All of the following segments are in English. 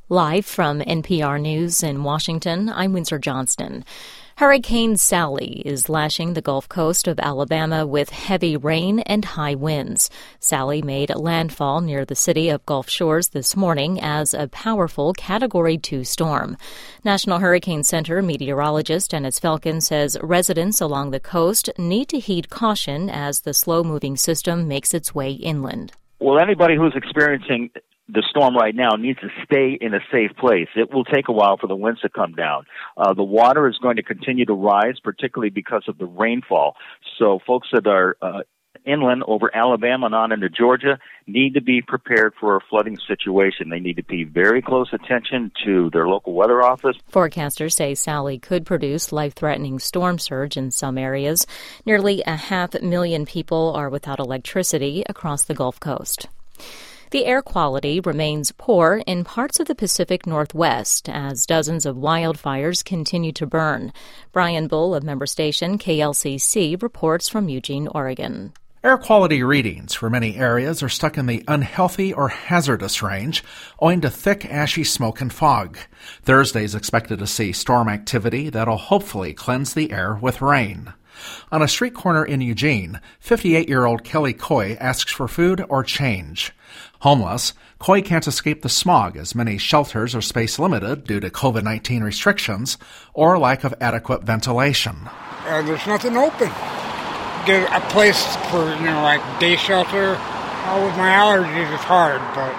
Live from NPR News in Washington, I'm Windsor Johnston. Hurricane Sally is lashing the Gulf Coast of Alabama with heavy rain and high winds. Sally made landfall near the city of Gulf Shores this morning as a powerful Category 2 storm. National Hurricane Center meteorologist Dennis Felkin says residents along the coast need to heed caution as the slow-moving system makes its way inland. Well, anybody who's experiencing the storm right now needs to stay in a safe place. It will take a while for the winds to come down. The water is going to continue to rise, particularly because of the rainfall. So folks that are inland over Alabama and on into Georgia need to be prepared for a flooding situation. They need to pay very close attention to their local weather office. Forecasters say Sally could produce life-threatening storm surge in some areas. Nearly 500,000 people are without electricity across the Gulf Coast. The air quality remains poor in parts of the Pacific Northwest as dozens of wildfires continue to burn. Brian Bull of member station KLCC reports from Eugene, Oregon. Air quality readings for many areas are stuck in the unhealthy or hazardous range owing to thick, ashy smoke and fog. Thursday is expected to see storm activity that'll hopefully cleanse the air with rain. On a street corner in Eugene, 58-year-old Kelly Coy asks for food or change. Homeless, Coy can't escape the smog as many shelters are space limited due to COVID-19 restrictions or lack of adequate ventilation. There's nothing open. Get a place for, like day shelter. With my allergies, it's hard, but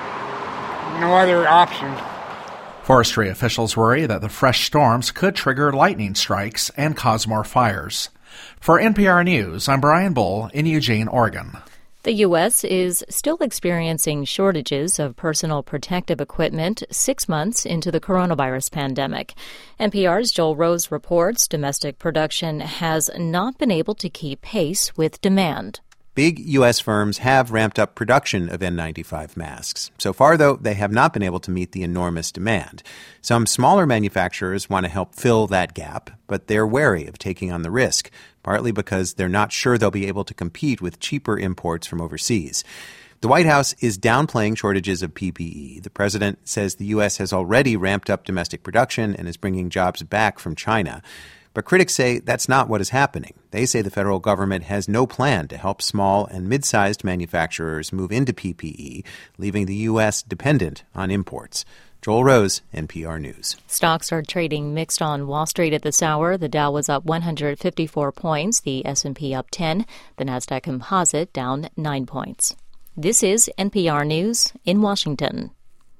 no other option. Forestry officials worry that the fresh storms could trigger lightning strikes and cause more fires. For NPR News, I'm Brian Bull in Eugene, Oregon. The U.S. is still experiencing shortages of personal protective equipment 6 months into the coronavirus pandemic. NPR's Joel Rose reports domestic production has not been able to keep pace with demand. Big U.S. firms have ramped up production of N95 masks. So far, though, they have not been able to meet the enormous demand. Some smaller manufacturers want to help fill that gap, but they're wary of taking on the risk, partly because they're not sure they'll be able to compete with cheaper imports from overseas. The White House is downplaying shortages of PPE. The president says the U.S. has already ramped up domestic production and is bringing jobs back from China. But critics say that's not what is happening. They say the federal government has no plan to help small and mid-sized manufacturers move into PPE, leaving the U.S. dependent on imports. Joel Rose, NPR News. Stocks are trading mixed on Wall Street at this hour. The Dow was up 154 points, the S&P up 10, the Nasdaq Composite down 9 points. This is NPR News in Washington.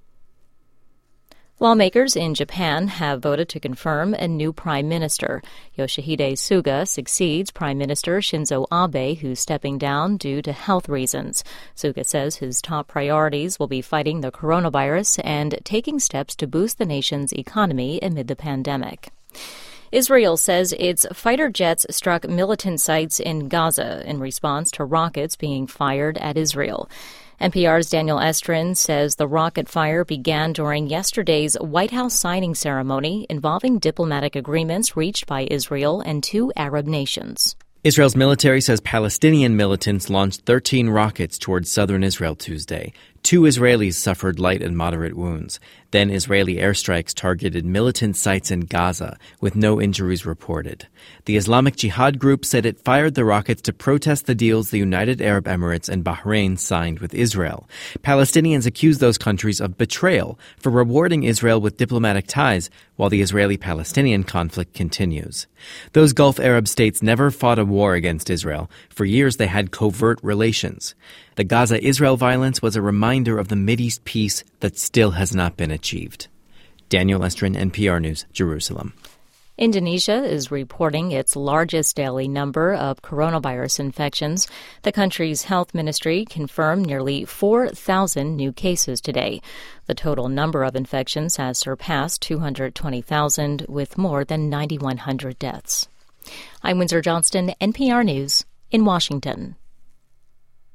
Lawmakers in Japan have voted to confirm a new prime minister. Yoshihide Suga succeeds Prime Minister Shinzo Abe, who's stepping down due to health reasons. Suga says his top priorities will be fighting the coronavirus and taking steps to boost the nation's economy amid the pandemic. Israel says its fighter jets struck militant sites in Gaza in response to rockets being fired at Israel. NPR's Daniel Estrin says the rocket fire began during yesterday's White House signing ceremony involving diplomatic agreements reached by Israel and 2 Arab nations. Israel's military says Palestinian militants launched 13 rockets towards southern Israel Tuesday. 2 Israelis suffered light and moderate wounds. Then Israeli airstrikes targeted militant sites in Gaza, with no injuries reported. The Islamic Jihad group said it fired the rockets to protest the deals the United Arab Emirates and Bahrain signed with Israel. Palestinians accuse those countries of betrayal for rewarding Israel with diplomatic ties while the Israeli-Palestinian conflict continues. Those Gulf Arab states never fought a war against Israel. For years, they had covert relations. The Gaza-Israel violence was a reminder of the Mideast peace that still has not been achieved. Daniel Estrin, NPR News, Jerusalem. Indonesia is reporting its largest daily number of coronavirus infections. The country's health ministry confirmed nearly 4,000 new cases today. The total number of infections has surpassed 220,000, with more than 9,100 deaths. I'm Windsor Johnston, NPR News in Washington.